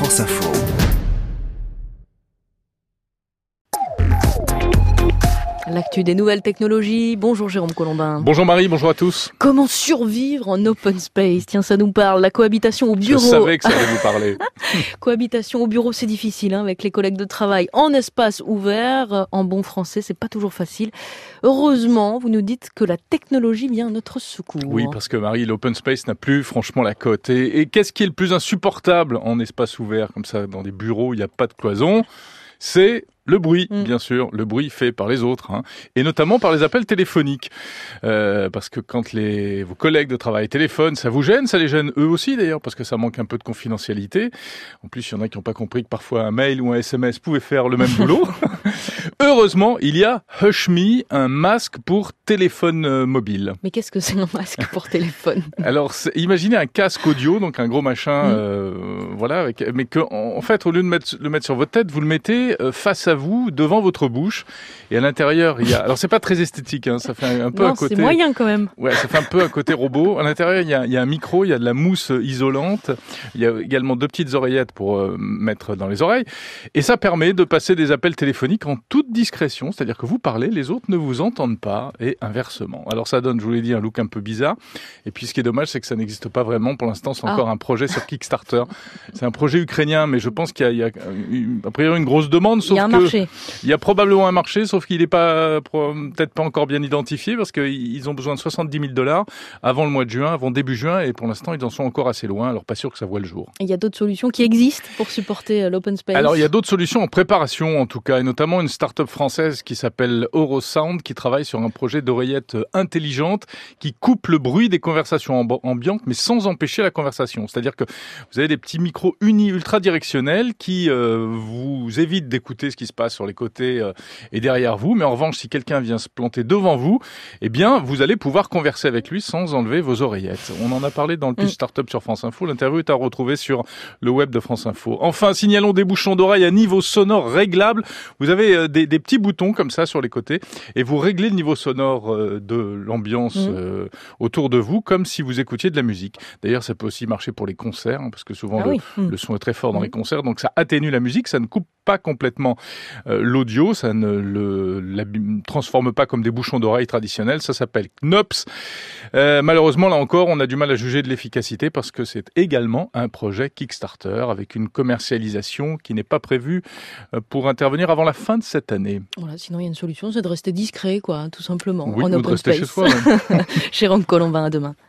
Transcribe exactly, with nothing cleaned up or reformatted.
France Info. L'actu des nouvelles technologies. Bonjour Jérôme Colombin. Bonjour Marie, bonjour à tous. Comment survivre en open space? Tiens, ça nous parle. La cohabitation au bureau. Je savais que ça allait vous parler. Cohabitation au bureau, c'est difficile, hein, avec les collègues de travail en espace ouvert. En bon français, c'est pas toujours facile. Heureusement, vous nous dites que la technologie vient à notre secours. Oui, parce que Marie, l'open space n'a plus franchement la cote. Et, et qu'est-ce qui est le plus insupportable en espace ouvert, comme ça, dans des bureaux, il n'y a pas de cloison? C'est le bruit, mmh. bien sûr, le bruit fait par les autres, hein, et notamment par les appels téléphoniques. Euh, parce que quand les, vos collègues de travail téléphonent, ça vous gêne, ça les gêne eux aussi d'ailleurs, parce que ça manque un peu de confidentialité. En plus, il y en a qui n'ont pas compris que parfois un mail ou un S M S pouvait faire le même boulot. Heureusement, il y a HushMe, un masque pour téléphone euh, mobile. Mais qu'est-ce que c'est un masque pour téléphone? Alors, imaginez un casque audio, donc un gros machin, mmh. euh, voilà, avec, mais que, en fait, au lieu de mettre, le mettre sur votre tête, vous le mettez euh, face à vous, devant votre bouche, et à l'intérieur il y a, alors c'est pas très esthétique, hein, ça fait un, un peu non, à côté, c'est moyen quand même. Ouais, ça fait un peu à côté robot. À l'intérieur il y a, il y a un micro, il y a de la mousse isolante, il y a également deux petites oreillettes pour euh, mettre dans les oreilles, et ça permet de passer des appels téléphoniques en toute discrétion, c'est-à-dire que vous parlez, les autres ne vous entendent pas, et inversement. Alors ça donne, je vous l'ai dit, un look un peu bizarre, et puis ce qui est dommage, c'est que ça n'existe pas vraiment pour l'instant, c'est encore ah. un projet sur Kickstarter. C'est un projet ukrainien, mais je pense qu'il y a, il y a a priori une grosse demande, sauf il y a un que marché. Il y a probablement un marché, sauf qu'il n'est pas, peut-être pas encore bien identifié, parce qu'ils ont besoin de soixante-dix mille dollars avant le mois de juin, avant début juin, et pour l'instant, ils en sont encore assez loin, alors pas sûr que ça voit le jour. Il y a d'autres solutions qui existent pour supporter l'open space? Alors, il y a d'autres solutions en préparation, en tout cas, et notamment une start-up française qui s'appelle Eurosound, qui travaille sur un projet d'oreillette intelligente qui coupe le bruit des conversations ambiantes, mais sans empêcher la conversation. C'est-à-dire que vous avez des petits micros uni ultra directionnels qui euh, vous évitent d'écouter ce qui se passe sur les côtés euh, et derrière vous, mais en revanche, si quelqu'un vient se planter devant vous, eh bien, vous allez pouvoir converser avec lui sans enlever vos oreillettes. On en a parlé dans le Plus Startup sur France Info. L'interview est à retrouver sur le web de France Info. Enfin, signalons des bouchons d'oreille à niveau sonore réglable. Vous avez euh, des, des petits boutons comme ça sur les côtés et vous réglez le niveau sonore euh, de l'ambiance mmh. euh, autour de vous, comme si vous écoutiez de la musique. D'ailleurs, ça peut aussi marcher pour les concerts, hein, parce que souvent ah le, oui. mmh. le son est très fort dans mmh. les concerts, donc ça atténue la musique, ça ne coupe pas complètement euh, l'audio, ça ne le la, transforme pas comme des bouchons d'oreille traditionnels, ça s'appelle Knops. Euh, malheureusement, là encore, on a du mal à juger de l'efficacité parce que c'est également un projet Kickstarter avec une commercialisation qui n'est pas prévue pour intervenir avant la fin de cette année. Voilà, sinon il y a une solution, c'est de rester discret, quoi, tout simplement. Oui, en ou open de rester space. chez soi. Jérôme Colombin, à demain.